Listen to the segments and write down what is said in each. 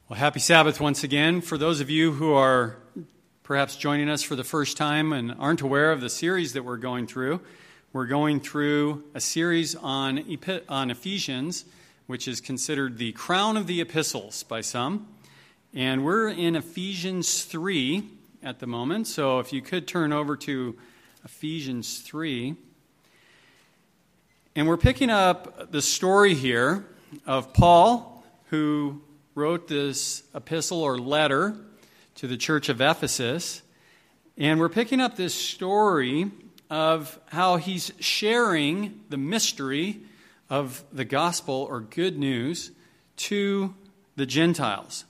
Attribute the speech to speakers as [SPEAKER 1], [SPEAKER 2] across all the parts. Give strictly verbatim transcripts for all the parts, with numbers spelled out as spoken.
[SPEAKER 1] Well, happy Sabbath once again. For those of you who are perhaps joining us for the first time and aren't aware of the series that we're going through, we're going through a series on Epi- on Ephesians, which is considered the crown of the epistles by some. And we're in Ephesians three at the moment. So if you could turn over to Ephesians three. And we're picking up the story here of Paul, who wrote this epistle or letter to the church of Ephesus. And we're picking up this story of how he's sharing the mystery of the gospel or good news to the Gentiles.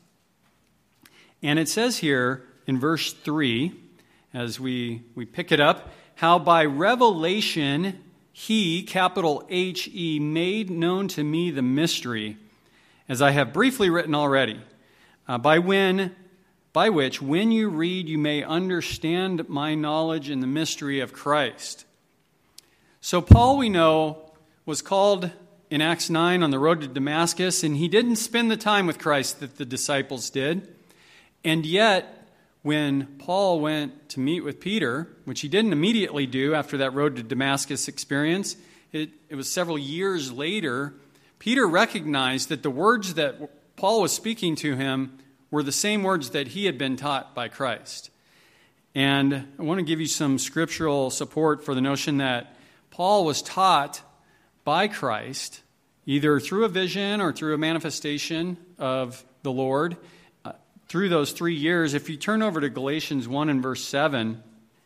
[SPEAKER 1] And it says here in verse three, as we, we pick it up, how by revelation he, capital H E, made known to me the mystery, as I have briefly written already, uh, by when, by which, when you read, you may understand my knowledge in the mystery of Christ. So Paul, we know, was called in Acts nine on the road to Damascus, and he didn't spend the time with Christ that the disciples did. And yet, when Paul went to meet with Peter, which he didn't immediately do after that road to Damascus experience, it, it was several years later, Peter recognized that the words that Paul was speaking to him were the same words that he had been taught by Christ. And I want to give you some scriptural support for the notion that Paul was taught by Christ, either through a vision or through a manifestation of the Lord, uh, through those three years. If you turn over to Galatians one and verse seven,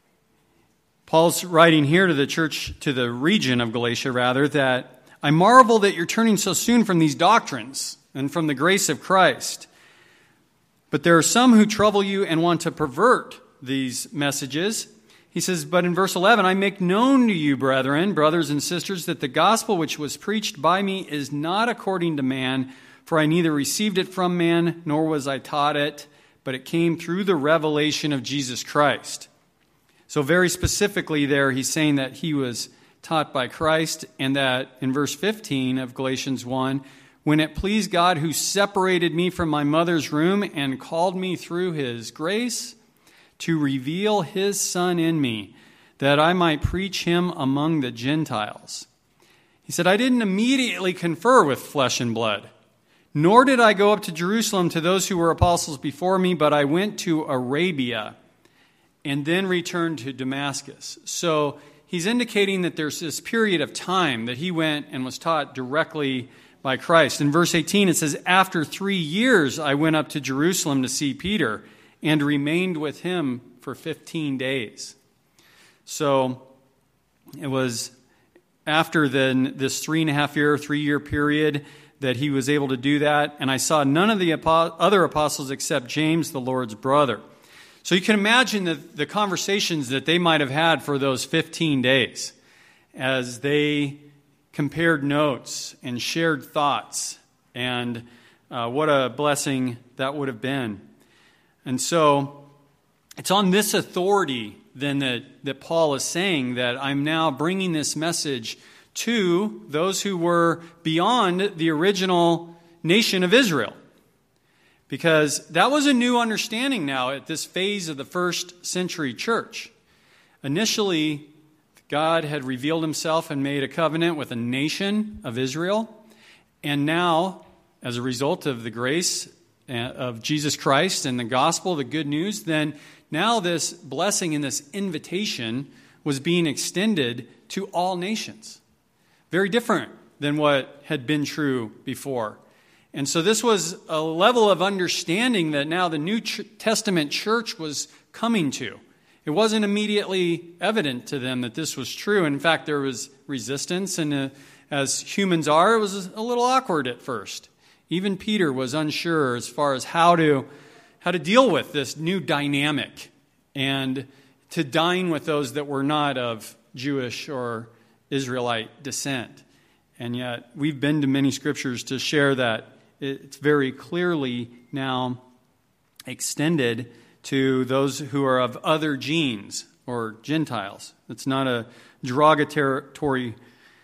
[SPEAKER 1] Paul's writing here to the church, to the region of Galatia, rather, that I marvel that you're turning so soon from these doctrines and from the grace of Christ. But there are some who trouble you and want to pervert these messages. He says, but in verse eleven, I make known to you, brethren, brothers and sisters, that the gospel which was preached by me is not according to man, for I neither received it from man, nor was I taught it, but it came through the revelation of Jesus Christ. So very specifically there, he's saying that he was taught by Christ, and that in verse fifteen of Galatians one, when it pleased God who separated me from my mother's womb and called me through his grace to reveal his Son in me, that I might preach him among the Gentiles. He said, I didn't immediately confer with flesh and blood, nor did I go up to Jerusalem to those who were apostles before me, but I went to Arabia and then returned to Damascus. So he's indicating that there's this period of time that he went and was taught directly by Christ. In verse eighteen, it says, after three years I went up to Jerusalem to see Peter and remained with him for fifteen days. So it was after then this three and a half year, three year period that he was able to do that. And I saw none of the apo- other apostles except James, the Lord's brother. So you can imagine the, the conversations that they might have had for those fifteen days as they compared notes and shared thoughts, and uh, what a blessing that would have been. And so it's on this authority then that, that Paul is saying that I'm now bringing this message to those who were beyond the original nation of Israel. Because that was a new understanding now at this phase of the first century church. Initially, God had revealed himself and made a covenant with a nation of Israel. And now, as a result of the grace of Jesus Christ and the gospel, the good news, then now this blessing and this invitation was being extended to all nations. Very different than what had been true before. And so this was a level of understanding that now the New Testament church was coming to. It wasn't immediately evident to them that this was true. In fact, there was resistance, and uh, as humans are, it was a little awkward at first. Even Peter was unsure as far as how to how to deal with this new dynamic and to dine with those that were not of Jewish or Israelite descent. And yet, we've been to many scriptures to share that it's very clearly now extended to those who are of other genes or Gentiles. It's not a derogatory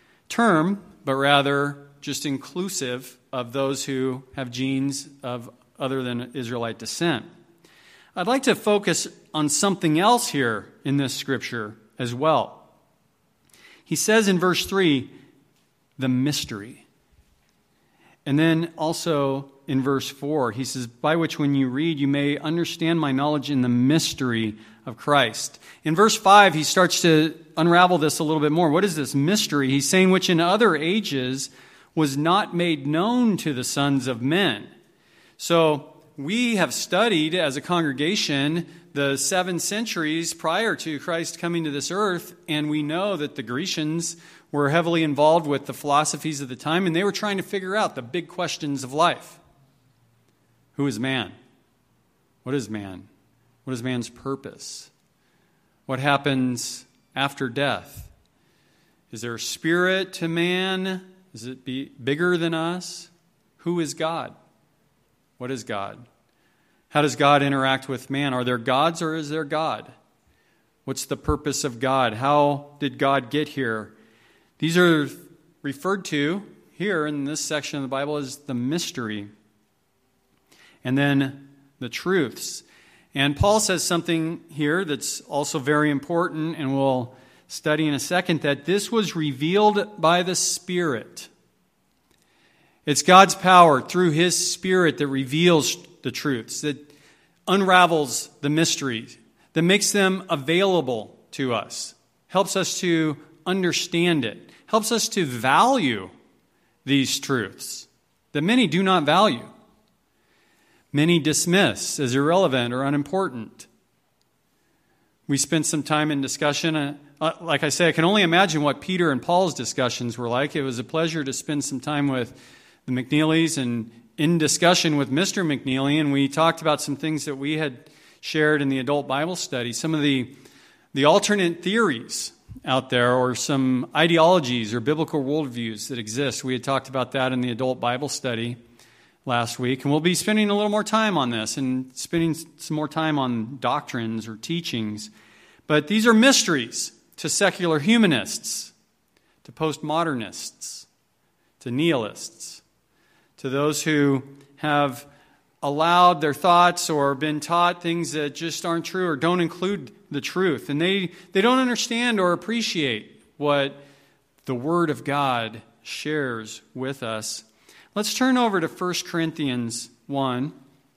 [SPEAKER 1] term, but rather just inclusive of those who have genes of other than Israelite descent. I'd like to focus on something else here in this scripture as well. He says in verse three, the mystery. And then also in verse four, he says, by which when you read, you may understand my knowledge in the mystery of Christ. In verse five, he starts to unravel this a little bit more. What is this mystery? He's saying, which in other ages was not made known to the sons of men. So we have studied as a congregation the seven centuries prior to Christ coming to this earth, and we know that the Grecians were heavily involved with the philosophies of the time, and they were trying to figure out the big questions of life. Who is man? What is man? What is man's purpose? What happens after death? Is there a spirit to man? Is it be bigger than us? Who is God? What is God? How does God interact with man? Are there gods or is there God? What's the purpose of God? How did God get here? These are referred to here in this section of the Bible as the mystery. And then the truths. And Paul says something here that's also very important, and we'll study in a second, that this was revealed by the Spirit. It's God's power through His Spirit that reveals the truths, that unravels the mysteries, that makes them available to us, helps us to understand it, helps us to value these truths that many do not value. Many dismiss as irrelevant or unimportant. We spent some time in discussion. Uh, uh, like I say, I can only imagine what Peter and Paul's discussions were like. It was a pleasure to spend some time with the McNeelys and in discussion with Mister McNeely, and we talked about some things that we had shared in the adult Bible study, some of the, the alternate theories out there, or some ideologies or biblical worldviews that exist. We had talked about that in the adult Bible study last week, and we'll be spending a little more time on this and spending some more time on doctrines or teachings. But these are mysteries to secular humanists, to postmodernists, to nihilists, to those who have allowed their thoughts or been taught things that just aren't true or don't include the truth. And they, they don't understand or appreciate what the Word of God shares with us. Let's turn over to First Corinthians one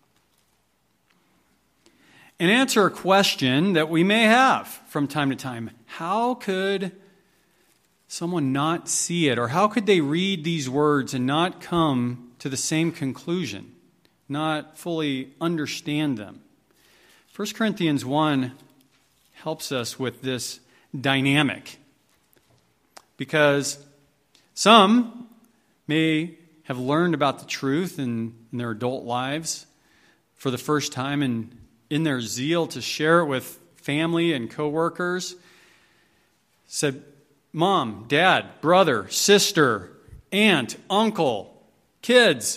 [SPEAKER 1] and answer a question that we may have from time to time. How could someone not see it? Or how could they read these words and not come to the same conclusion, not fully understand them? First Corinthians one helps us with this dynamic, because some may have learned about the truth in, in their adult lives for the first time, and in their zeal to share it with family and coworkers, said, Mom, Dad, brother, sister, aunt, uncle, kids,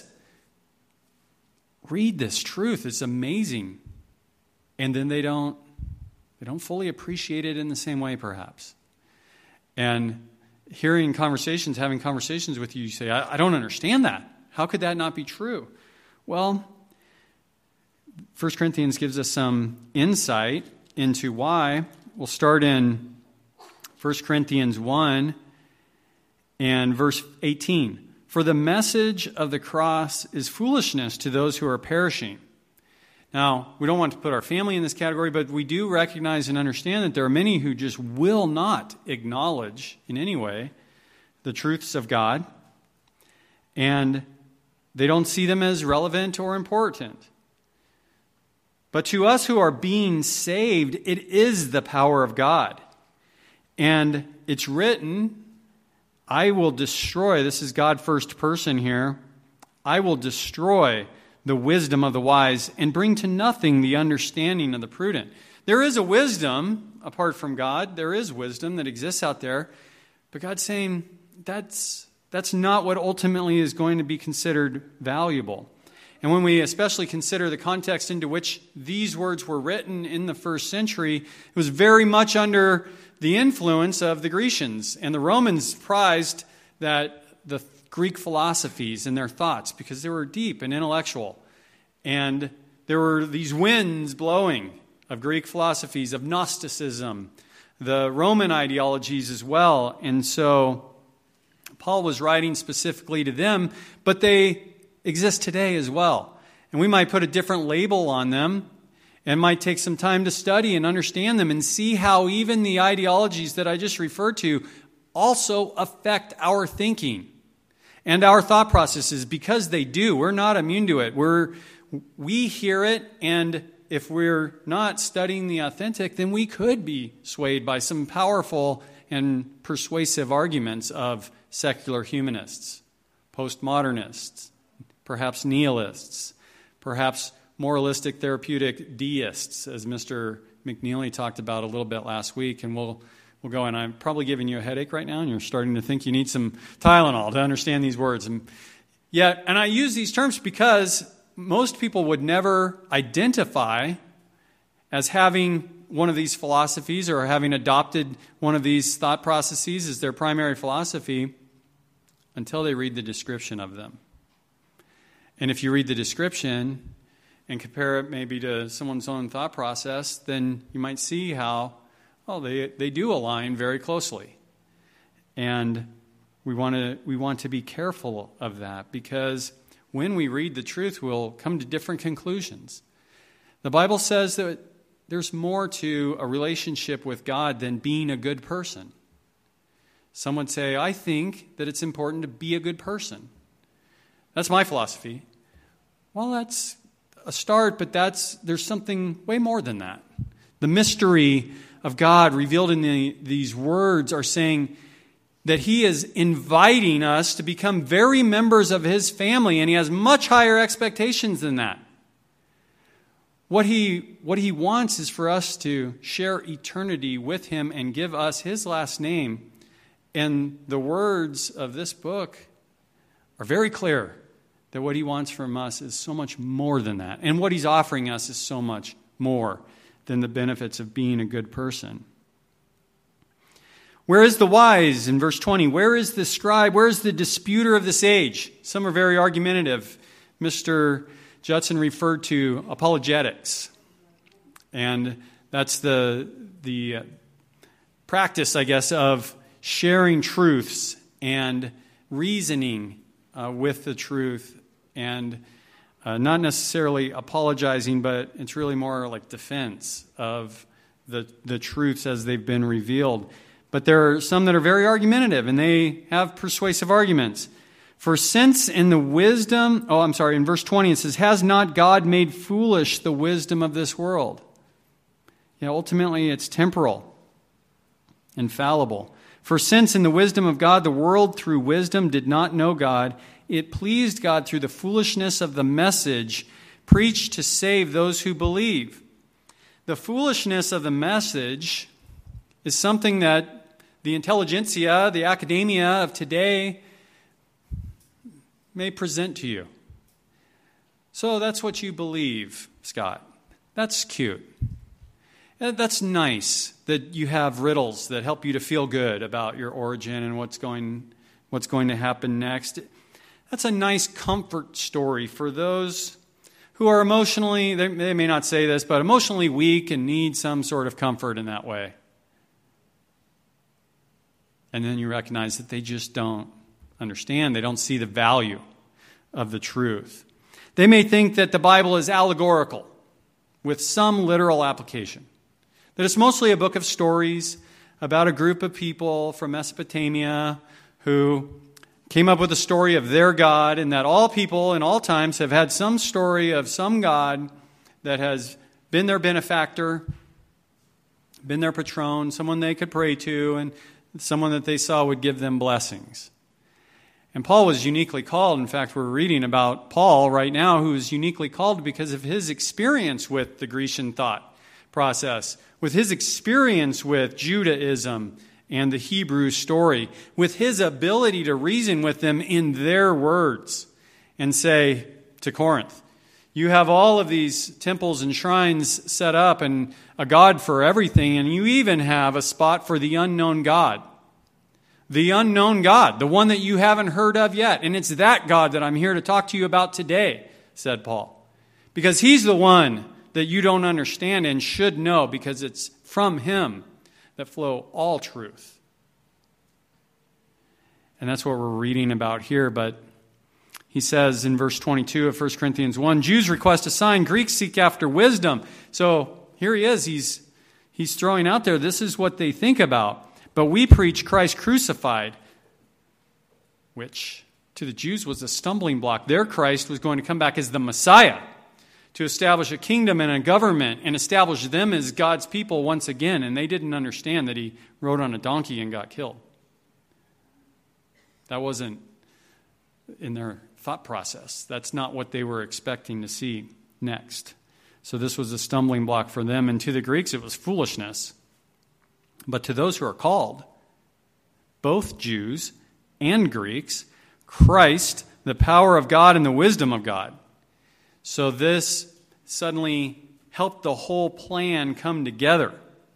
[SPEAKER 1] read this truth. It's amazing. And then they don't they don't fully appreciate it in the same way, perhaps. And hearing conversations, having conversations with you, you say, I, I don't understand that. How could that not be true? Well, First Corinthians gives us some insight into why. We'll start in First Corinthians one and verse eighteen. For the message of the cross is foolishness to those who are perishing. Now, we don't want to put our family in this category, but we do recognize and understand that there are many who just will not acknowledge in any way the truths of God, and they don't see them as relevant or important. But to us who are being saved, it is the power of God. And it's written, I will destroy, this is God first person here, I will destroy the wisdom of the wise and bring to nothing the understanding of the prudent. There is a wisdom apart from God. There is wisdom that exists out there. But God's saying that's, that's not what ultimately is going to be considered valuable. And when we especially consider the context into which these words were written in the first century, it was very much under the influence of the Grecians. And the Romans prized that the Greek philosophies and their thoughts because they were deep and intellectual. And there were these winds blowing of Greek philosophies, of Gnosticism, the Roman ideologies as well. And so Paul was writing specifically to them, but they exist today as well. And we might put a different label on them and might take some time to study and understand them and see how even the ideologies that I just referred to also affect our thinking and our thought processes, because they do. We're not immune to it. We're, we hear it, and if we're not studying the authentic, then we could be swayed by some powerful and persuasive arguments of secular humanists, postmodernists, perhaps nihilists, perhaps moralistic therapeutic deists, as Mister McNeely talked about a little bit last week, and we'll we'll go. And I'm probably giving you a headache right now, and you're starting to think you need some Tylenol to understand these words. And yet, and I use these terms because most people would never identify as having one of these philosophies or having adopted one of these thought processes as their primary philosophy until they read the description of them. And if you read the description and compare it maybe to someone's own thought process, then you might see how, well, they, they do align very closely. And we want to we want to be careful of that, because when we read the truth, we'll come to different conclusions. The Bible says that there's more to a relationship with God than being a good person. Some would say, I think that it's important to be a good person. That's my philosophy. Well, that's a start, but that's there's something way more than that. The mystery of God revealed in the, these words are saying that He is inviting us to become very members of His family, and He has much higher expectations than that. What He, what He wants is for us to share eternity with Him and give us His last name. And the words of this book are very clear that what He wants from us is so much more than that. And what He's offering us is so much more than the benefits of being a good person. Where is the wise? In verse twenty, where is the scribe? Where is the disputer of this age? Some are very argumentative. Mister Judson referred to apologetics. And that's the, the practice, I guess, of sharing truths and reasoning uh, with the truth, and uh, not necessarily apologizing, but it's really more like defense of the, the truths as they've been revealed. But there are some that are very argumentative, and they have persuasive arguments. For since in the wisdom, oh, I'm sorry, in verse twenty it says, has not God made foolish the wisdom of this world? Yeah, ultimately it's temporal and fallible. For since in the wisdom of God, the world through wisdom did not know God, it pleased God through the foolishness of the message preached to save those who believe. The foolishness of the message is something that the intelligentsia, the academia of today may present to you. So that's what you believe, Scott. That's cute. That's nice that you have riddles that help you to feel good about your origin and what's going, what's going to happen next. That's a nice comfort story for those who are emotionally, they, they may not say this, but emotionally weak and need some sort of comfort in that way. And then you recognize that they just don't understand. They don't see the value of the truth. They may think that the Bible is allegorical with some literal application. That it's mostly a book of stories about a group of people from Mesopotamia who came up with a story of their God, and that all people in all times have had some story of some God that has been their benefactor, been their patron, someone they could pray to, and someone that they saw would give them blessings. And Paul was uniquely called. In fact, we're reading about Paul right now, who is uniquely called because of his experience with the Grecian thought process, with his experience with Judaism and the Hebrew story, with his ability to reason with them in their words and say to Corinth, you have all of these temples and shrines set up and a God for everything, and you even have a spot for the unknown God. The unknown God, the one that you haven't heard of yet. And it's that God that I'm here to talk to you about today, said Paul. because he's the one that you don't understand and should know, because it's from him that flow all truth. And that's what we're reading about here. But he says in verse twenty-two of First Corinthians one, Jews request a sign, Greeks seek after wisdom. So here he is. He's, he's throwing out there, this is what they think about. But we preach Christ crucified, which to the Jews was a stumbling block. Their Christ was going to come back as the Messiah to establish a kingdom and a government and establish them as God's people once again. And they didn't understand that he rode on a donkey and got killed. That wasn't in their thought process. That's not what they were expecting to see next. So this was a stumbling block for them. And to the Greeks, it was foolishness. But to those who are called, both Jews and Greeks, Christ, the power of God and the wisdom of God. So this suddenly helped the whole plan come together.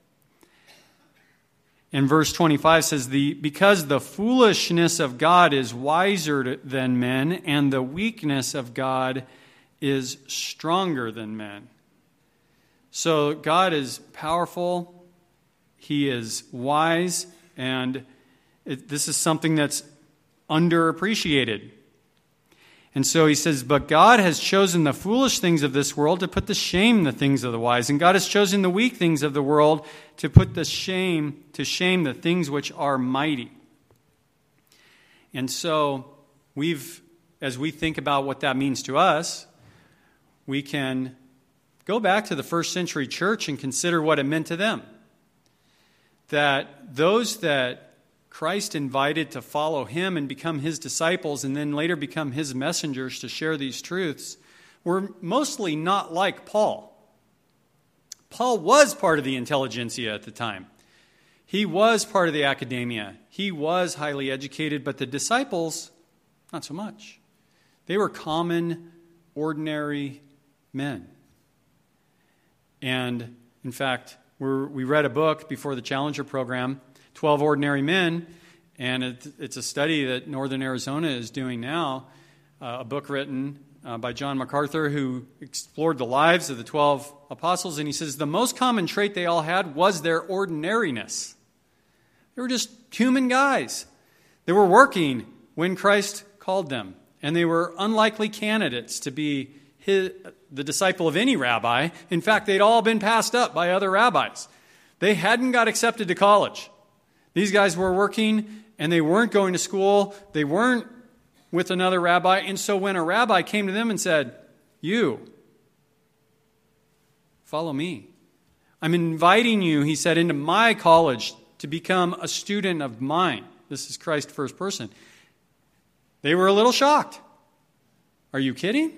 [SPEAKER 1] And verse twenty-five says, "The because the foolishness of God is wiser than men, and the weakness of God is stronger than men." So God is powerful, he is wise, and it, this is something that's underappreciated. And so he says, "But God has chosen the foolish things of this world to put to shame the things of the wise. And God has chosen the weak things of the world to put the shame, to shame the things which are mighty." And so we've, as we think about what that means to us, we can go back to the first century church and consider what it meant to them. That those that Christ invited to follow him and become his disciples and then later become his messengers to share these truths were mostly not like Paul. Paul was part of the intelligentsia at the time. He was part of the academia. He was highly educated, but the disciples, not so much. They were common, ordinary men. And in fact, we're, we read a book before the Challenger program, twelve Ordinary Men, and it, it's a study that Northern Arizona is doing now, uh, a book written uh, by John MacArthur, who explored the lives of the twelve apostles, and he says the most common trait they all had was their ordinariness. They were just human guys. They were working when Christ called them, and they were unlikely candidates to be his, the disciple of any rabbi. In fact, they'd all been passed up by other rabbis. They hadn't got accepted to college. These guys were working, and they weren't going to school. They weren't with another rabbi. And so when a rabbi came to them and said, "You, follow me. I'm inviting you," he said, "into my college to become a student of mine." This is Christ first person. They were a little shocked. "Are you kidding?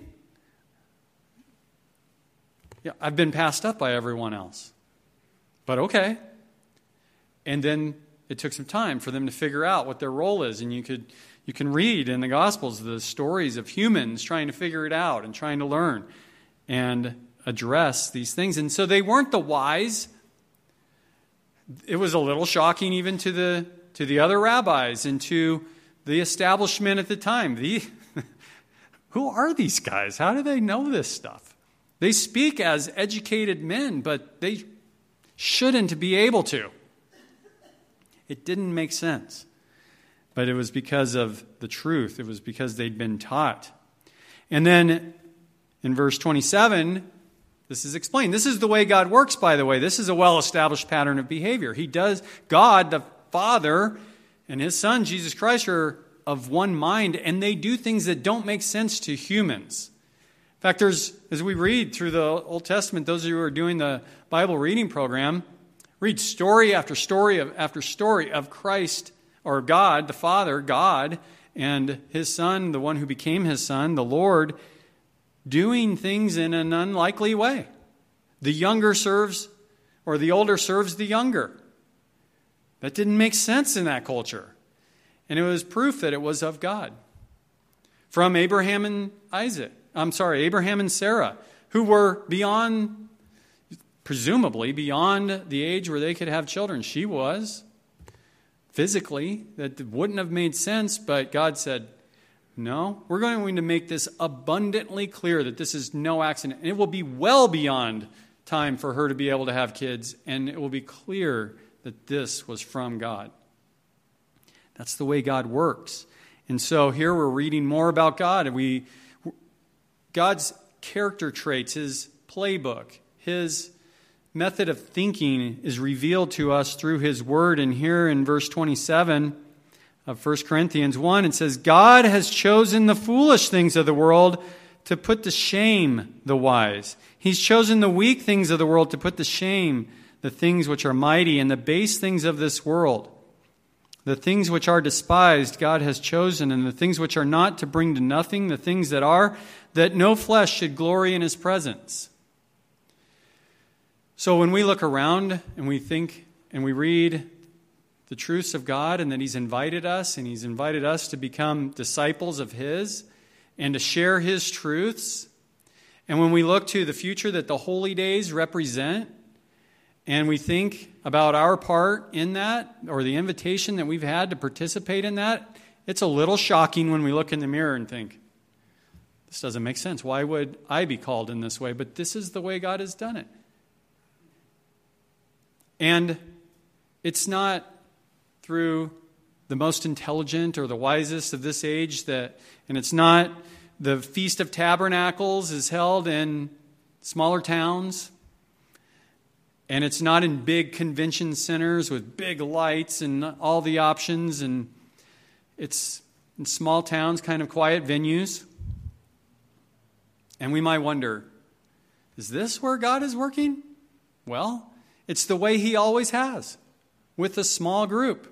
[SPEAKER 1] Yeah, I've been passed up by everyone else. But okay." And then it took some time for them to figure out what their role is. And you could you can read in the Gospels the stories of humans trying to figure it out and trying to learn and address these things. And so they weren't the wise. It was a little shocking even to the to the other rabbis and to the establishment at the time. The, who are these guys? How do they know this stuff? They speak as educated men, but they shouldn't be able to. It didn't make sense. But it was because of the truth. It was because they'd been taught. And then in verse twenty-seven, this is explained. This is the way God works, by the way. This is a well-established pattern of behavior. He does, God, the Father, and his Son, Jesus Christ, are of one mind, and they do things that don't make sense to humans. In fact, there's, as we read through the Old Testament, those of you who are doing the Bible reading program, read story after story of, after story of Christ, or God, the Father, God, and his Son, the one who became his Son, the Lord, doing things in an unlikely way. The younger serves, or the older serves the younger. That didn't make sense in that culture. And it was proof that it was of God. From Abraham and Isaac, I'm sorry, Abraham and Sarah, who were beyond, presumably beyond the age where they could have children. She was. Physically, that wouldn't have made sense, but God said, No, we're going to make this abundantly clear that this is no accident. And it will be well beyond time for her to be able to have kids, and it will be clear that this was from God. That's the way God works. And so here we're reading more about God. And we, God's character traits, his playbook, his method of thinking is revealed to us through his word. And here in verse twenty-seven of First Corinthians one, it says, God has chosen the foolish things of the world to put to shame the wise. He's chosen the weak things of the world to put to shame the things which are mighty, and the base things of this world. The things which are despised God has chosen, and the things which are not to bring to nothing the things that are, that no flesh should glory in his presence. So when we look around and we think and we read the truths of God and that he's invited us, and he's invited us to become disciples of his and to share his truths, and when we look to the future that the holy days represent, and we think about our part in that, or the invitation that we've had to participate in that, it's a little shocking when we look in the mirror and think, this doesn't make sense. Why would I be called in this way? But this is the way God has done it. And it's not through the most intelligent or the wisest of this age, that, and it's not the Feast of Tabernacles is held in smaller towns. And it's not in big convention centers with big lights and all the options. And it's in small towns, kind of quiet venues. And we might wonder, is this where God is working? Well, it's the way he always has, with a small group.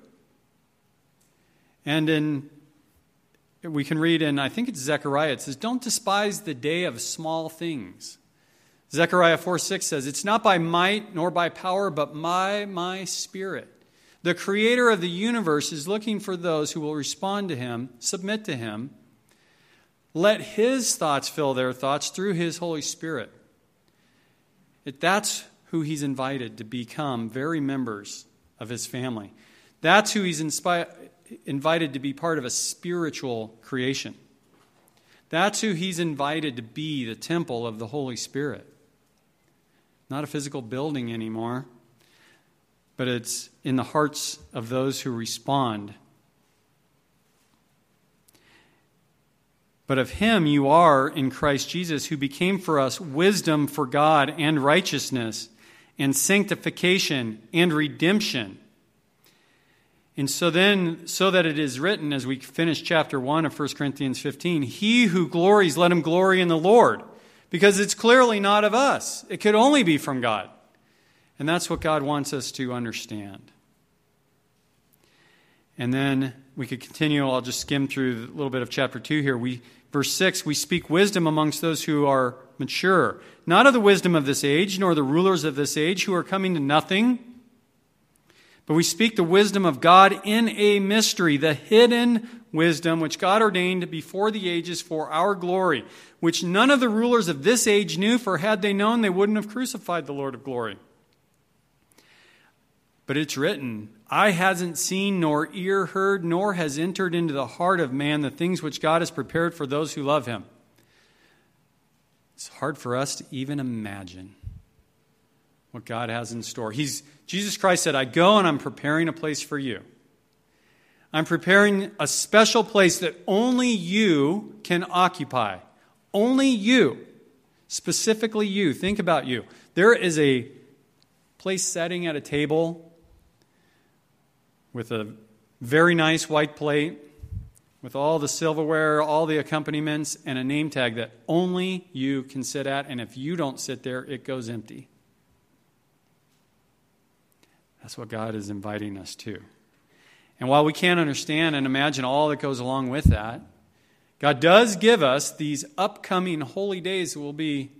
[SPEAKER 1] And in we can read in, I think it's Zechariah, it says, don't despise the day of small things. Zechariah four six says, it's not by might nor by power, but by my Spirit. The Creator of the universe is looking for those who will respond to him, submit to him. Let his thoughts fill their thoughts through his Holy Spirit. It, that's who he's invited to become very members of his family. That's who he's inspi- invited to be part of a spiritual creation. That's who he's invited to be the temple of the Holy Spirit. Not a physical building anymore, but it's in the hearts of those who respond. But of him you are in Christ Jesus, who became for us wisdom for God and righteousness and sanctification and redemption. And so then, so that it is written, as we finish chapter one of First Corinthians fifteen, he who glories, let him glory in the Lord. Because it's clearly not of us. It could only be from God. And that's what God wants us to understand. And then we could continue. I'll just skim through a little bit of chapter two here. We, verse six, we speak wisdom amongst those who are mature. Not of the wisdom of this age, nor the rulers of this age who are coming to nothing. But we speak the wisdom of God in a mystery, the hidden wisdom which God ordained before the ages for our glory, which none of the rulers of this age knew, for had they known, they wouldn't have crucified the Lord of glory. But it's written, eye hasn't seen, nor ear heard, nor has entered into the heart of man the things which God has prepared for those who love him. It's hard for us to even imagine what God has in store. He's, Jesus Christ said, I go and I'm preparing a place for you. I'm preparing a special place that only you can occupy. Only you. Specifically you. Think about you. There is a place setting at a table with a very nice white plate, with all the silverware, all the accompaniments, and a name tag that only you can sit at. And if you don't sit there, it goes empty. That's what God is inviting us to. And while we can't understand and imagine all that goes along with that, God does give us these upcoming holy days that we'll be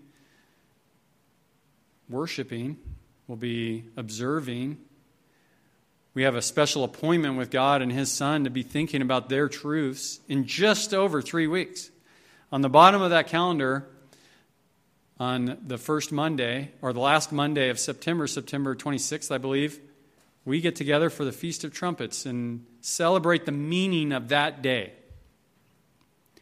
[SPEAKER 1] worshiping, we'll be observing. We have a special appointment with God and his Son to be thinking about their truths in just over three weeks. On the bottom of that calendar, on the first Monday, or the last Monday of September, September twenty-sixth, I believe, we get together for the Feast of Trumpets and celebrate the meaning of that day.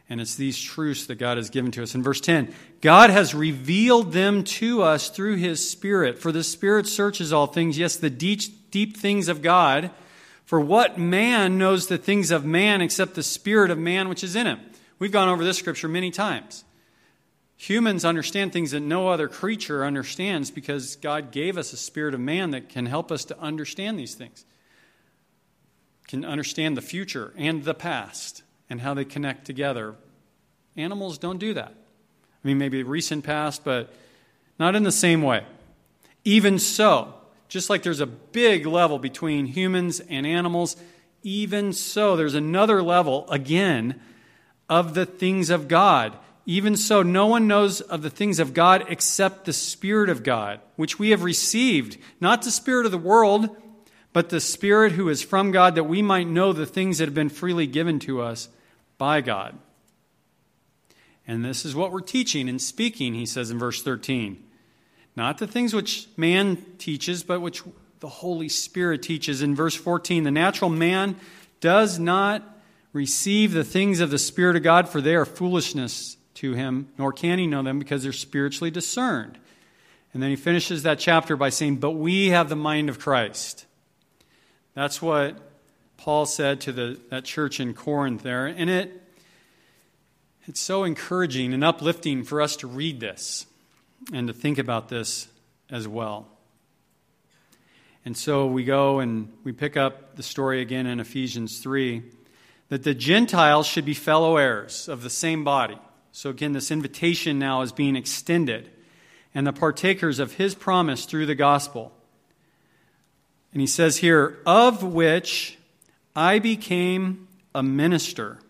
[SPEAKER 1] And it's these truths that God has given to us. In verse ten, God has revealed them to us through his Spirit. For the Spirit searches all things, yes, the deep, deep things of God. For what man knows the things of man except the spirit of man which is in him? We've gone over this scripture many times. Humans understand things that no other creature understands because God gave us a spirit of man that can help us to understand these things. Can understand the future and the past and how they connect together. Animals don't do that. I mean, maybe recent past, but not in the same way. Even so, just like there's a big level between humans and animals, even so, there's another level, again, of the things of God. Even so, no one knows of the things of God except the Spirit of God, which we have received, not the spirit of the world, but the Spirit who is from God, that we might know the things that have been freely given to us by God. And this is what we're teaching and speaking, he says in verse thirteen. Not the things which man teaches, but which the Holy Spirit teaches. In verse fourteen, the natural man does not receive the things of the Spirit of God, for they are foolishness to him, nor can he know them because they're spiritually discerned. And then he finishes that chapter by saying, but we have the mind of Christ. That's what Paul said to the, that church in Corinth there. And it it's so encouraging and uplifting for us to read this and to think about this as well. And so we go and we pick up the story again in Ephesians three, that the Gentiles should be fellow heirs of the same body. So again, this invitation now is being extended, and the partakers of his promise through the gospel. And he says here, of which I became a minister.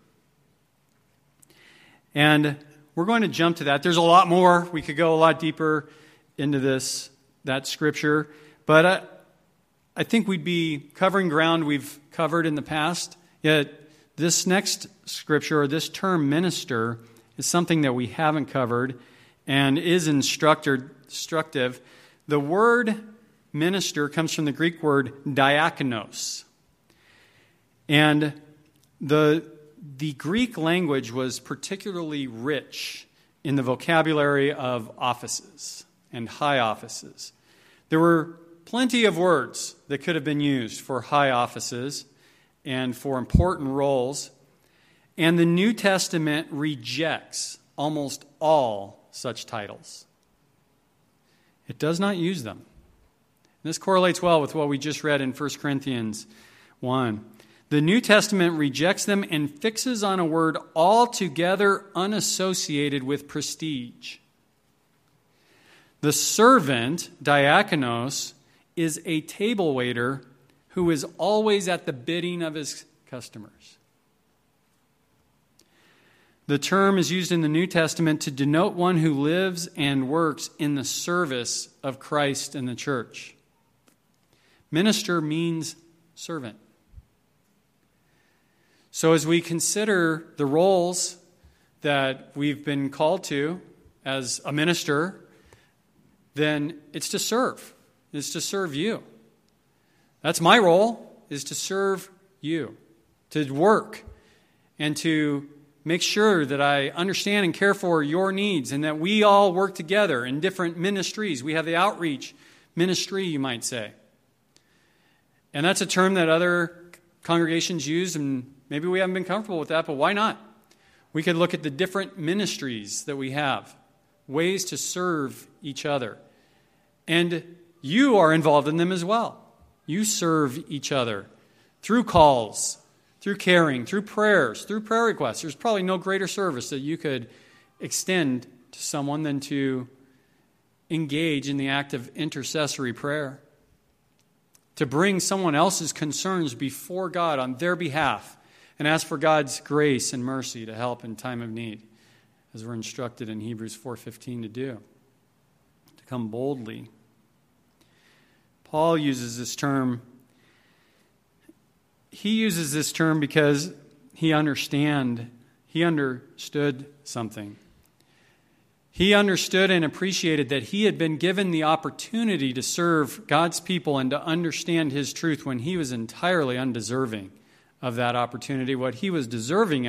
[SPEAKER 1] And we're going to jump to that. There's a lot more. We could go a lot deeper into this, that scripture. But I, I think we'd be covering ground we've covered in the past. Yet this next scripture, or this term minister, is something that we haven't covered and is instructive. The word minister comes from the Greek word diakonos. And the The Greek language was particularly rich in the vocabulary of offices and high offices. There were plenty of words that could have been used for high offices and for important roles. And the New Testament rejects almost all such titles. It does not use them. This correlates well with what we just read in First Corinthians one. The New Testament rejects them and fixes on a word altogether unassociated with prestige. The servant, diakonos, is a table waiter who is always at the bidding of his customers. The term is used in the New Testament to denote one who lives and works in the service of Christ and the church. Minister means servant. So as we consider the roles that we've been called to as a minister, then it's to serve. It's to serve you. That's my role, is to serve you, to work, and to make sure that I understand and care for your needs, and that we all work together in different ministries. We have the outreach ministry, you might say. And that's a term that other congregations use, and maybe we haven't been comfortable with that, but why not? We could look at the different ministries that we have, ways to serve each other. And you are involved in them as well. You serve each other through calls, through caring, through prayers, through prayer requests. There's probably no greater service that you could extend to someone than to engage in the act of intercessory prayer, to bring someone else's concerns before God on their behalf and ask for God's grace and mercy to help in time of need, as we're instructed in Hebrews four fifteen to do, to come boldly. Paul uses this term. He uses this term because he understand, he understood something. He understood and appreciated that he had been given the opportunity to serve God's people and to understand his truth when he was entirely undeserving of that opportunity. What he was deserving of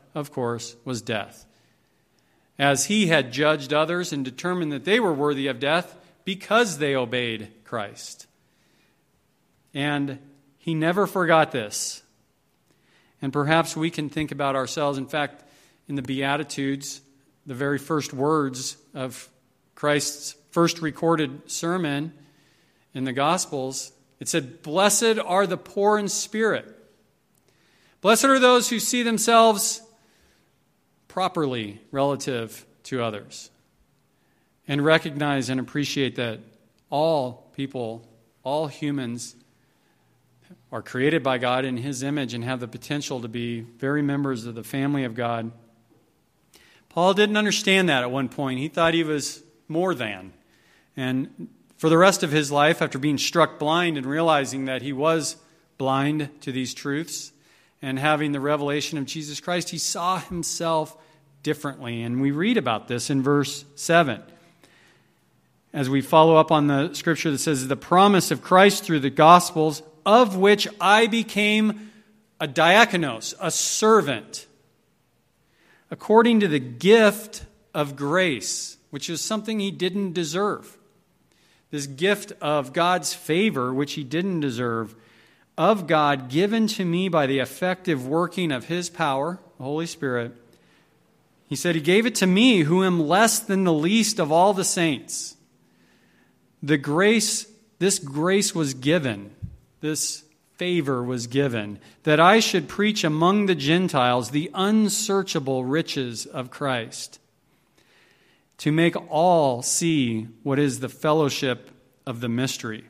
[SPEAKER 1] of course, was death, as he had judged others and determined that they were worthy of death because they obeyed Christ. And he never forgot this. And perhaps we can think about ourselves. In fact, in the Beatitudes, the very first words of Christ's first recorded sermon in the Gospels, it said, "Blessed are the poor in spirit. Blessed are those who see themselves properly relative to others and recognize and appreciate that all people, all humans are created by God in His image and have the potential to be very members of the family of God." Paul didn't understand that at one point. He thought he was more than. And for the rest of his life, after being struck blind and realizing that he was blind to these truths and having the revelation of Jesus Christ, he saw himself differently. And we read about this in verse seven. As we follow up on the scripture that says, "The promise of Christ through the Gospels, of which I became a diakonos, a servant, according to the gift of grace," which is something he didn't deserve. This gift of God's favor, which he didn't deserve, of God given to me by the effective working of His power, the Holy Spirit. He said, He gave it to me, who am less than the least of all the saints. The grace, this grace was given, this favor was given, that I should preach among the Gentiles the unsearchable riches of Christ, to make all see what is the fellowship of the mystery.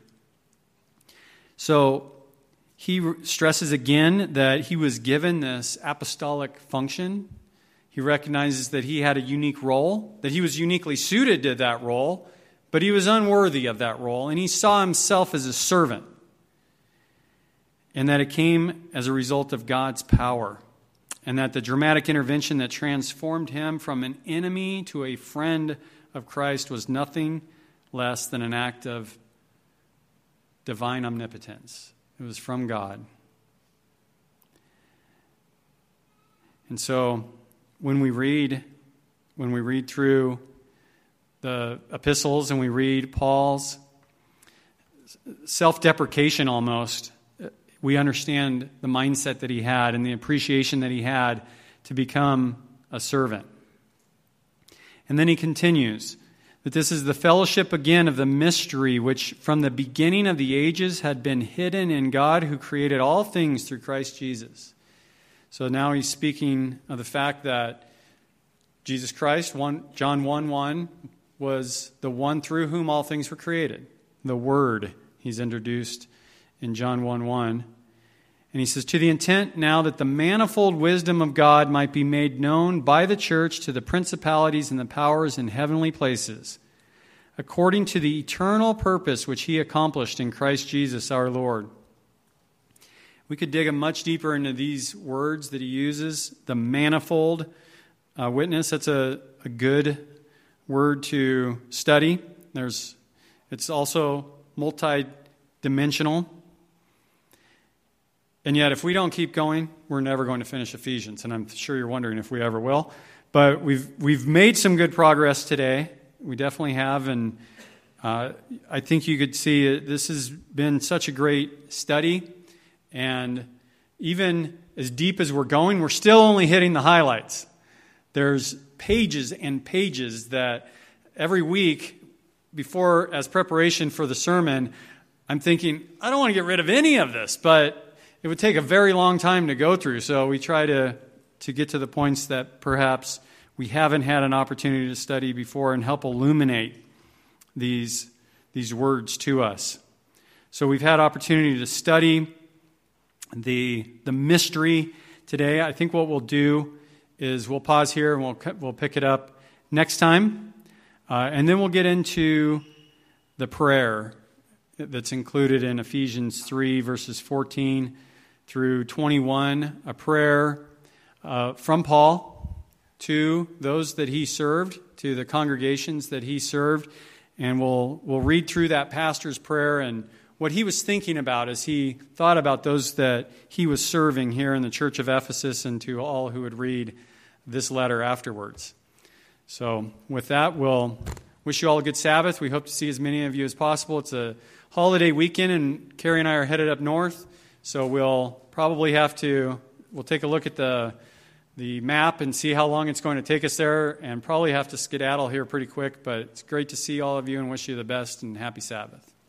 [SPEAKER 1] So he stresses again that he was given this apostolic function. He recognizes that he had a unique role, that he was uniquely suited to that role, but he was unworthy of that role, and he saw himself as a servant, and that it came as a result of God's power, and that the dramatic intervention that transformed him from an enemy to a friend of Christ was nothing less than an act of divine omnipotence. It was from God. And so when we read, when we read through the epistles and we read Paul's self-deprecation almost, we understand the mindset that he had and the appreciation that he had to become a servant. And then he continues that this is the fellowship again of the mystery which from the beginning of the ages had been hidden in God who created all things through Christ Jesus. So now he's speaking of the fact that Jesus Christ, John one one, was the one through whom all things were created. The Word he's introduced in John one one. And he says, "To the intent now that the manifold wisdom of God might be made known by the church to the principalities and the powers in heavenly places, according to the eternal purpose which He accomplished in Christ Jesus our Lord." We could dig much deeper into these words that he uses. The manifold uh, witness, that's a, a good word to study. There's, it's also multi-dimensional. And yet, if we don't keep going, we're never going to finish Ephesians. And I'm sure you're wondering if we ever will. But we've we've made some good progress today. We definitely have. And uh, I think you could see it, this has been such a great study. And even as deep as we're going, we're still only hitting the highlights. There's pages and pages that every week, before, as preparation for the sermon, I'm thinking, I don't want to get rid of any of this, but it would take a very long time to go through. So we try to, to get to the points that perhaps we haven't had an opportunity to study before and help illuminate these, these words to us. So we've had opportunity to study the, the mystery today. I think what we'll do is we'll pause here and we'll, we'll pick it up next time. Uh, and then we'll get into the prayer that's included in Ephesians three, verses fourteen through twenty-one, a prayer uh, from Paul to those that he served, to the congregations that he served. And we'll we'll read through that pastor's prayer and what he was thinking about as he thought about those that he was serving here in the church of Ephesus, and to all who would read this letter afterwards. So with that, we'll wish you all a good Sabbath. We hope to see as many of you as possible. It's a holiday weekend, and Carrie and I are headed up north, so we'll probably have to, we'll take a look at the the map and see how long it's going to take us there, and probably have to skedaddle here pretty quick, but it's great to see all of you and wish you the best and happy Sabbath.